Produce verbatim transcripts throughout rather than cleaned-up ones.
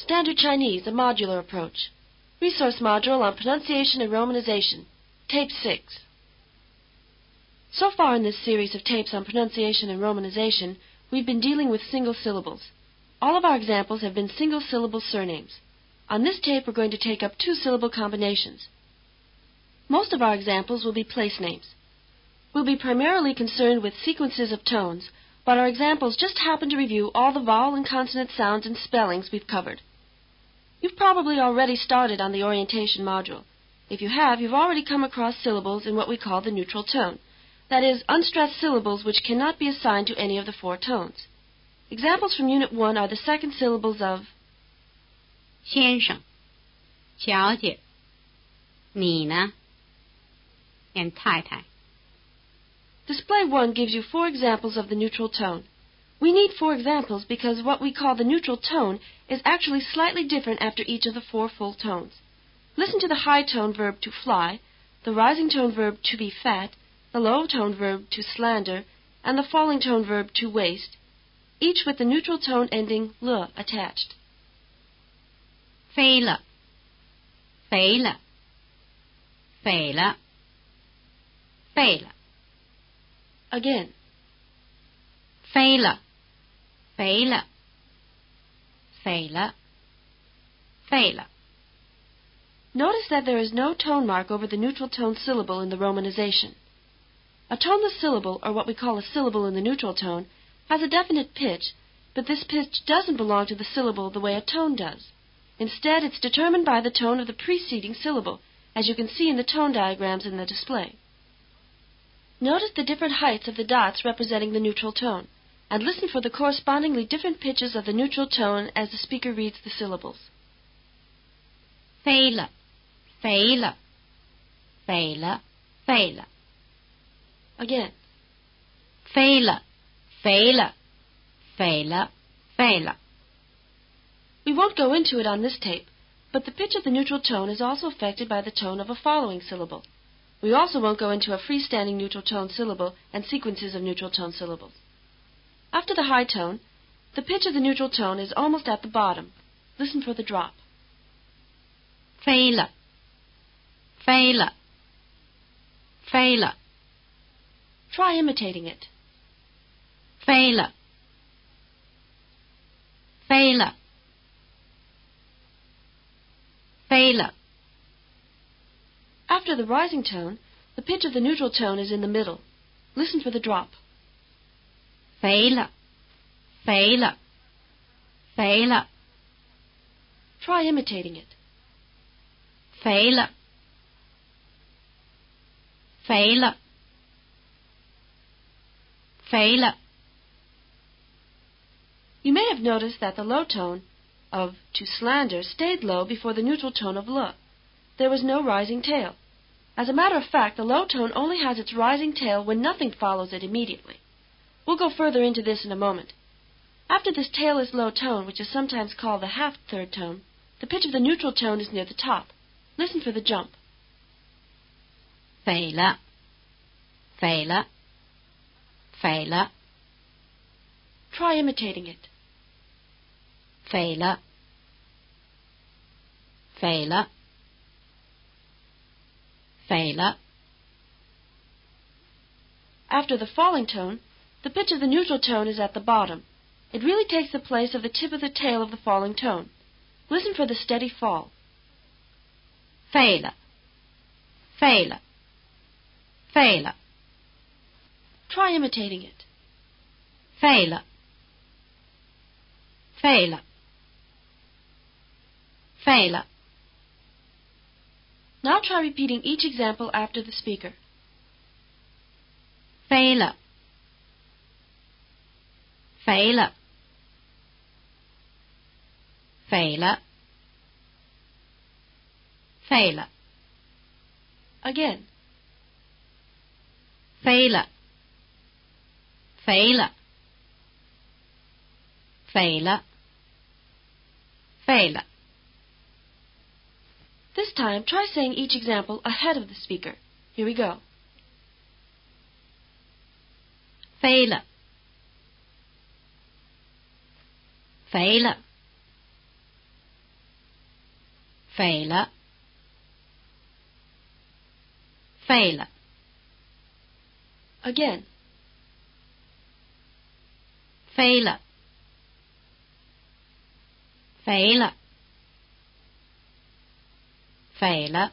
Standard Chinese, a modular approach. Resource module on pronunciation and romanization. Tape six. So far in this series of tapes on pronunciation and romanization, we've been dealing with single syllables. All of our examples have been single-syllable surnames. On this tape, we're going to take up two-syllable combinations. Most of our examples will be place names. We'll be primarily concerned with sequences of tones, but our examples just happen to review all the vowel and consonant sounds and spellings we've covered. You've probably already started on the orientation module. If you have, you've already come across syllables in what we call the neutral tone. That is, unstressed syllables which cannot be assigned to any of the four tones. Examples from Unit one are the second syllables of 先生, 小姐, 你呢, and 太太. Display one gives you four examples of the neutral tone. We need four examples because what we call the neutral tone is actually slightly different after each of the four full tones. Listen to the high tone verb to fly, the rising tone verb to be fat, the low tone verb to slander, and the falling tone verb to waste, each with the neutral tone ending le attached. 飞了, 肥了, 肥了, 废了. Again. 飞了, 肥了, 废了, 废了. Notice that there is no tone mark over the neutral tone syllable in the romanization. A toneless syllable, or what we call a syllable in the neutral tone, has a definite pitch, but this pitch doesn't belong to the syllable the way a tone does. Instead, it's determined by the tone of the preceding syllable, as you can see in the tone diagrams in the display. Notice the different heights of the dots representing the neutral tone, and listen for the correspondingly different pitches of the neutral tone as the speaker reads the syllables. 飞了, 肥了, 肥了, 废了. Again. 飞了, 肥了, 肥了, 废了. We won't go into it on this tape, but the pitch of the neutral tone is also affected by the tone of a following syllable. We also won't go into a freestanding neutral tone syllable and sequences of neutral tone syllables. After the high tone, the pitch of the neutral tone is almost at the bottom. Listen for the drop. 飞了, 飞了, 飞了. Try imitating it. 飞了, 飞了, 飞了. After the rising tone, the pitch of the neutral tone is in the middle. Listen for the drop. 肥了, 肥了, 肥了. Try imitating it. 肥了, 肥了, 肥了. You may have noticed that the low tone of to slander stayed low before the neutral tone of le. There was no rising tail. As a matter of fact, the low tone only has its rising tail when nothing follows it immediately. We'll go further into this in a moment. After this tailless low tone, which is sometimes called the half-third tone, the pitch of the neutral tone is near the top. Listen for the jump. 肥了, 肥了, 肥了. Try imitating it. 肥了, 肥了, 肥了. After the falling tone, the pitch of the neutral tone is at the bottom. It really takes the place of the tip of the tail of the falling tone. Listen for the steady fall. 废了, 废了, 废了. Try imitating it. 废了, 废了, 废了. Now try repeating each example after the speaker. 飞了, 肥了, 肥了, 废了. Again. 飞了, 肥了, 肥了, 废了. This time, try saying each example ahead of the speaker. Here we go. 飞了, 肥了, 废了，废了。 Again. 飞了，肥了，肥了，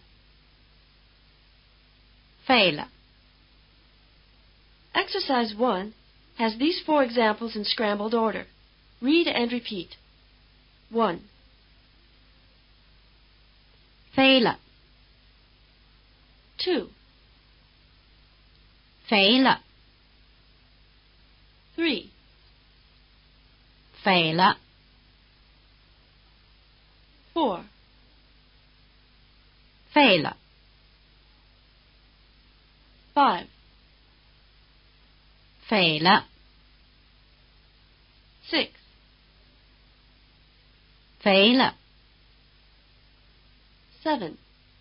废了。 Exercise one has these four examples in scrambled order. Read and repeat. one. 飞了， two. 肥了， three. 肥了， four. 废了， five. 废了， six. 肥了， seven.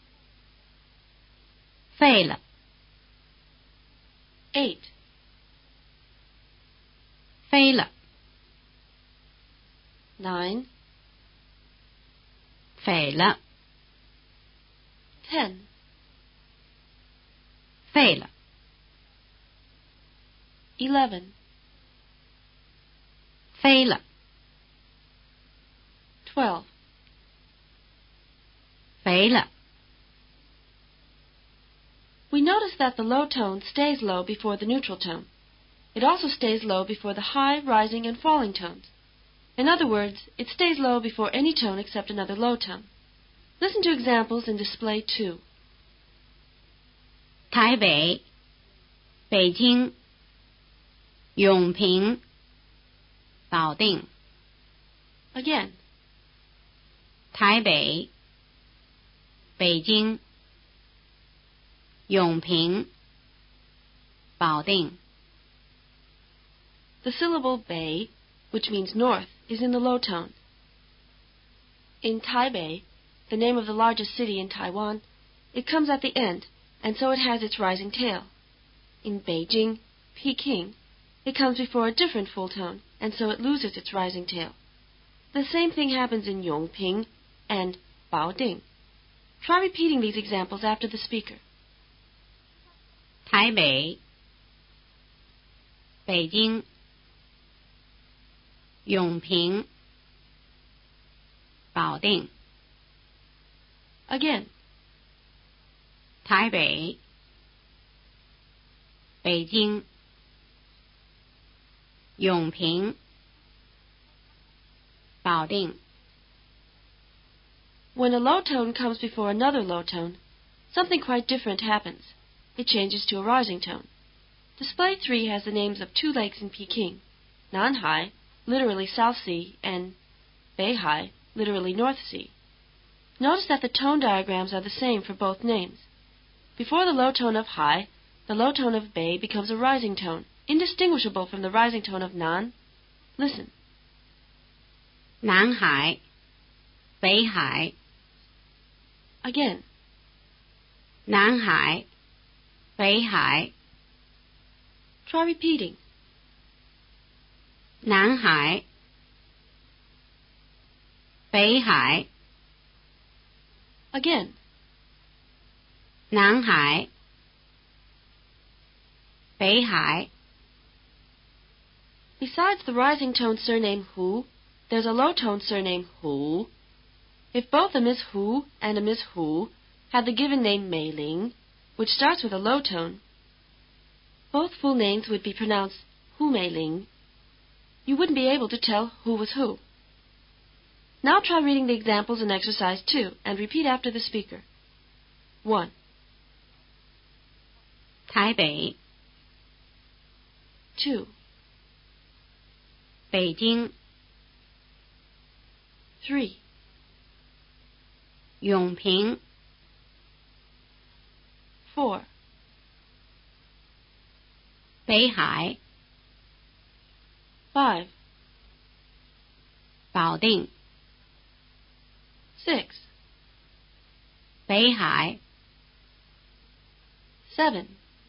废了， eight. 飞了， nine. 废了， ten. 废了， eleven. 飞了， twelve. 肥了。 We notice that the low tone stays low before the neutral tone. It also stays low before the high, rising, and falling tones. In other words, it stays low before any tone except another low tone. Listen to examples in display two. 台北、北京、永平、保定。 Again. 台北、北京、永平、保定。 The syllable bei, which means north, is in the low tone. In Taipei, the name of the largest city in Taiwan, it comes at the end, and so it has its rising tail. In Beijing, Peking, it comes before a different full tone, and so it loses its rising tail. The same thing happens in Yongping and Baoding. Try repeating these examples after the speaker. 台北、北京、永平、保定。 Again. 台北、北京、永平、保定。 When a low tone comes before another low tone, something quite different happens. It changes to a rising tone. Display three has the names of two lakes in Peking, Nanhai, literally South Sea, and Beihai, literally North Sea. Notice that the tone diagrams are the same for both names. Before the low tone of Hai, the low tone of Bei becomes a rising tone, indistinguishable from the rising tone of Nan. Listen. 南海、北海。 Again. 南海、北海。 Try repeating. 南海、北海。 Again. 南海、北海。 Besides the rising tone surname Hu, there's a low tone surname Hu. If both a Miss Hu and a Miss Hu had the given name Mei Ling, which starts with a low tone, both full names would be pronounced Hu Mei Ling. You wouldn't be able to tell who was who. Now try reading the examples in exercise two and repeat after the speaker. one. 台北、 two. 北京、 three. 永平、 four. 北海、 five. 保定。 six. 北海、 seven.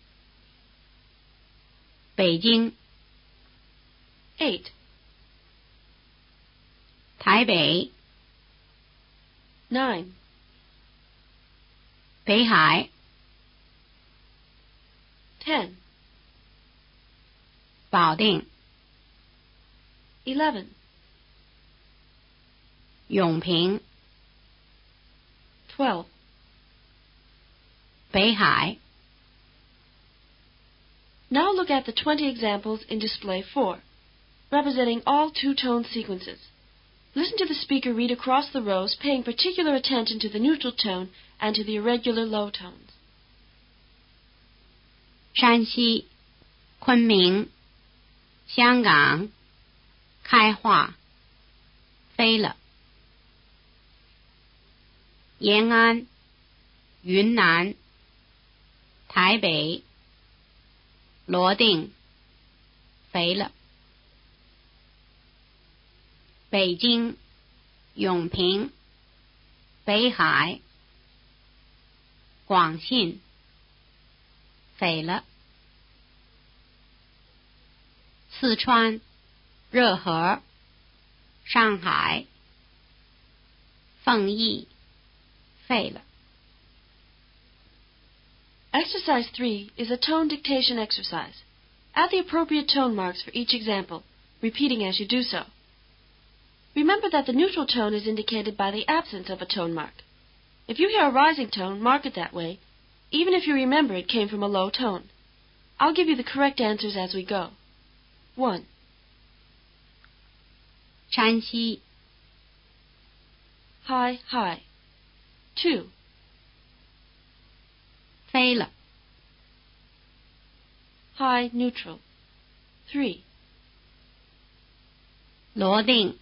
北京。 eight. 台北。 nine. 北海 ten, 保定 eleven, 永平 twelve, 北海 Now look at the twenty examples in display four, representing all two-tone sequences. Listen to the speaker read across the rows, paying particular attention to the neutral tone and to the irregular low tones. 山西昆明香港开化飞了延安云南台北罗定肥了北京永平北海广信肥了四川热河上海奉义废了 Exercise three is a tone dictation exercise. Add the appropriate tone marks for each example, repeating as you do so. Remember that the neutral tone is indicated by the absence of a tone mark. If you hear a rising tone, mark it that way, even if you remember it came from a low tone. I'll give you the correct answers as we go. one. 山西 High, high. two. 飞了 High, neutral. three. 罗定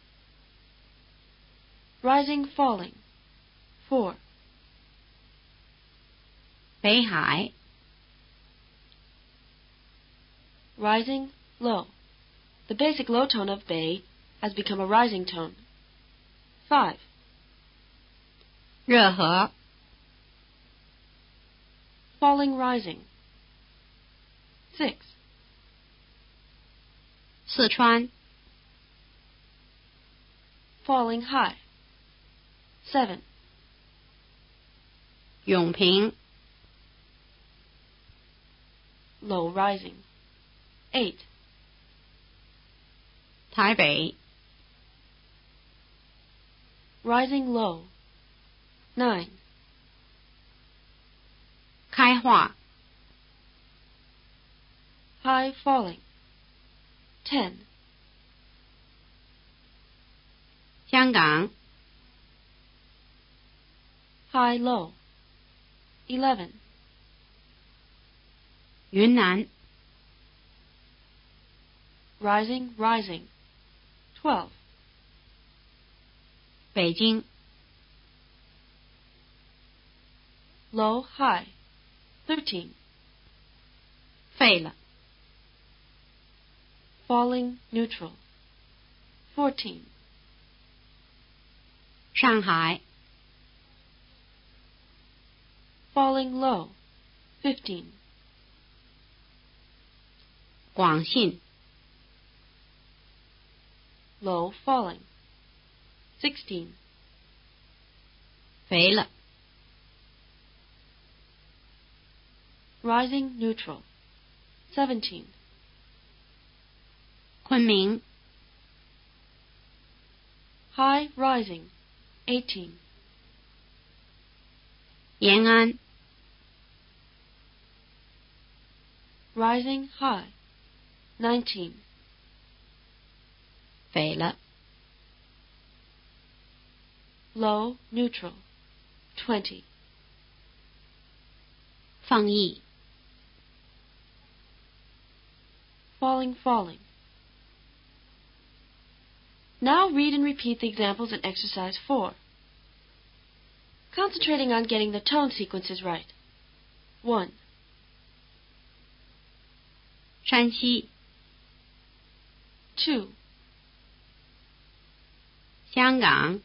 Rising, falling. four. 北海 Rising, low. The basic low tone of Bei has become a rising tone. five. 热河 Falling, rising. six. 四川 Falling, high. seven. 永平 Low, rising. eight. 台北 Rising, low. nine. 开化 High, falling. ten. 香港 High, low. eleven. 云南 Rising, rising. twelve. 北京 Low, high. thirteen. 废了 Falling, neutral. fourteen. 上海 Falling, low. fifteen. 广信 Low, falling. sixteen. 肥了 Rising, neutral. seventeen. 昆明 High, rising. eighteen. 延安 Rising, high. nineteen. 肥了 Low, neutral. twenty. 奉义 Falling, falling. Now read and repeat the examples in exercise four. Concentrating on getting the tone sequences right. one. 山西 two. 香港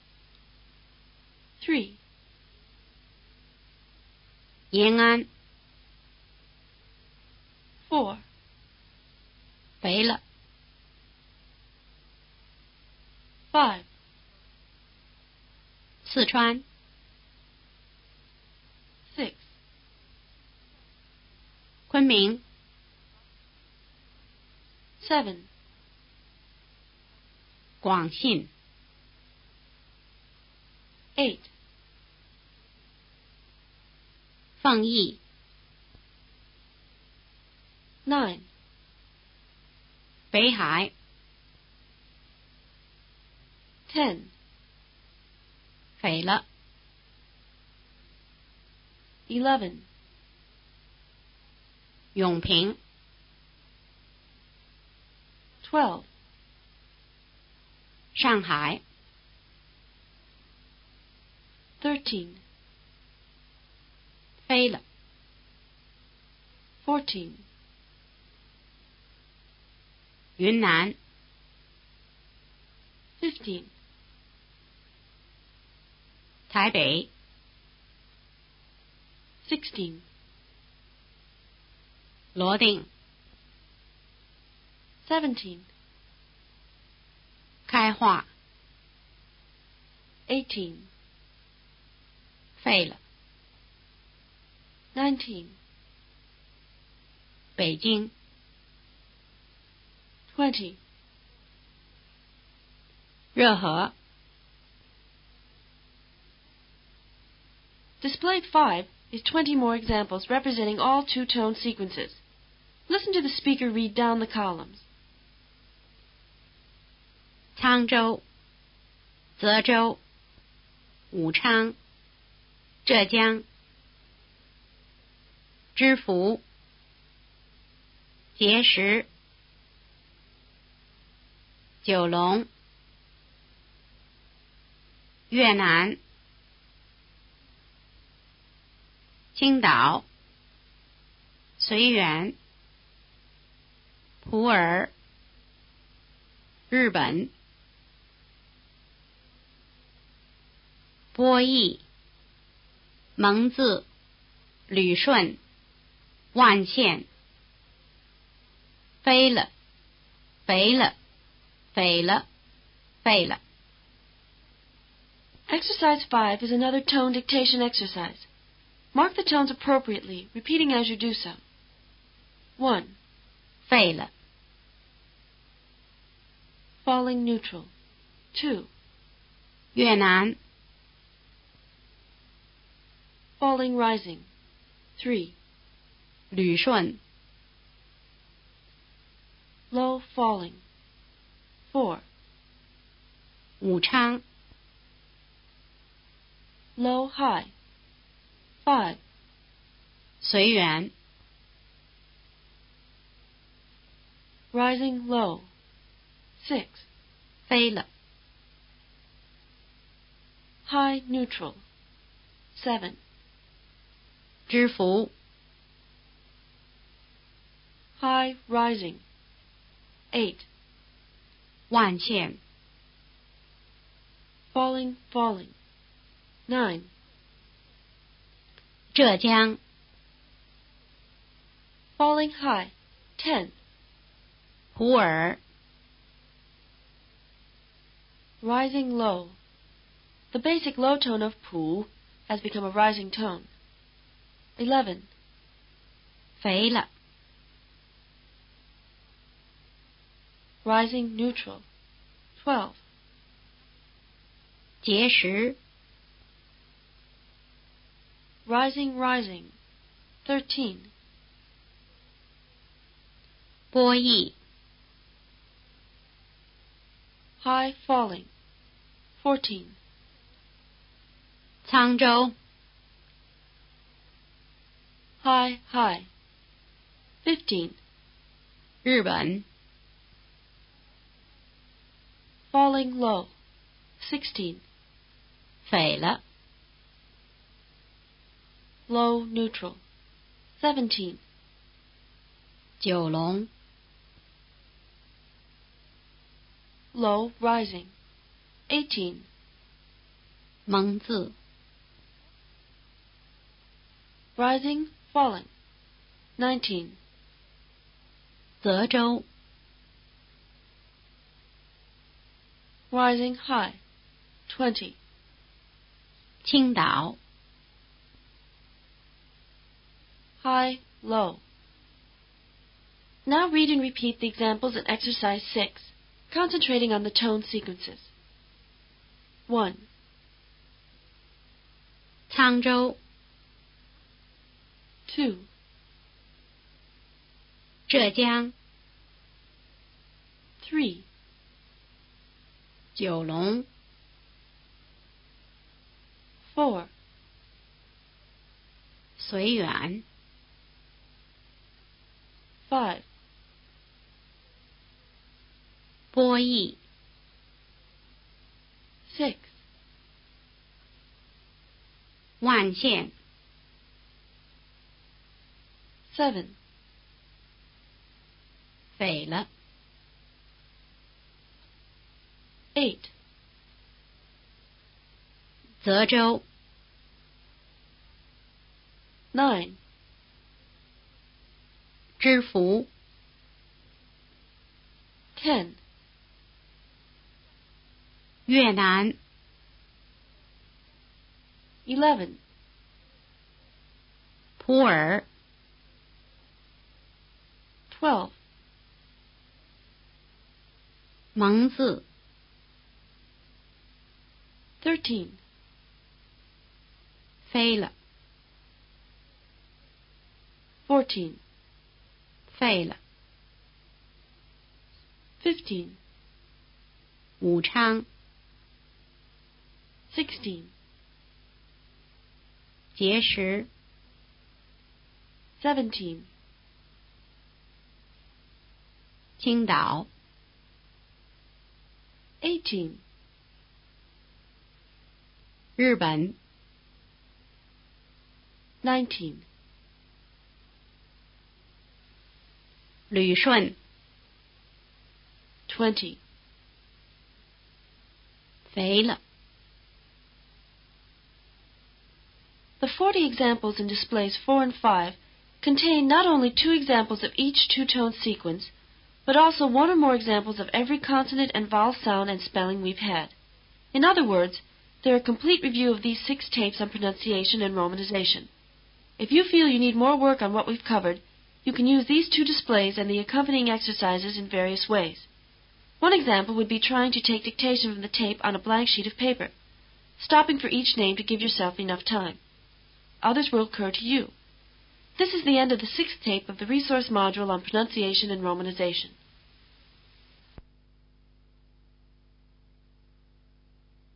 three. 延安 four. 肥了 five. 四川昆明 seven, 广信 eight, 奉义 nine, 北海 ten, 斐了 eleven, 永平 twelve, 上海 thirteen, 飞了 fourteen, 云南 fifteen, 台北 sixteen, 罗定 seventeen, 开化 eighteen, 废了 nineteen, 北京 twenty, 热河 Displayed five is twenty more examples representing all two-tone sequences. Listen to the speaker read down the columns. 沧州泽州武昌浙江知府碣石九龙越南青岛绥远普洱日本波义蒙自旅顺万县飞了肥了肥了废了 Exercise five is another tone dictation exercise. Mark the tones appropriately, repeating as you do so. one. 废了 Falling neutral. two. 越南 Falling rising. three. 旅顺 Low falling. four. 武昌 Low high. five. 绥远 Rising low. six. 飞了 High neutral. seven. 知府 High rising. eight. 万县 Falling falling. nine. 浙江 Falling high. ten. 普洱 Rising low. The basic low tone of pu has become a rising tone. eleven. 肥了 Rising neutral. twelve. 碣石 Rising rising. thirteen. 波义 High falling. fourteen. 沧州 High high. fifteen. 日本 Falling low. sixteen. 匪了 Low neutral. seventeen. 九龙 Low rising. eighteen. 蒙自 Rising falling. nineteen. 泽州 Rising high. twenty. 青岛 High low. Now read and repeat the examples in Exercise six, concentrating on the tone sequences. one. 沧州 two. 浙江 three. 九龙 four. 绥远 five. 波邑 six. 万县 seven. 匪了 eight. 泽州 nine. 知府 ten. 越南 eleven. 普洱 twelve. 蒙自 thirteen. 飞了 fourteen. 废了 fifteen. 武昌 sixteen. 碣石 seventeen. 青岛 eighteen. 日本 nineteen. 旅顺 twenty. 肥了 The forty examples in displays four and five contain not only two examples of each two-tone sequence, but also one or more examples of every consonant and vowel sound and spelling we've had. In other words, they're a complete review of these six tapes on pronunciation and romanization. If you feel you need more work on what we've covered, you can use these two displays and the accompanying exercises in various ways. One example would be trying to take dictation from the tape on a blank sheet of paper, stopping for each name to give yourself enough time. Others will occur to you. This is the end of the sixth tape of the resource module on pronunciation and romanization.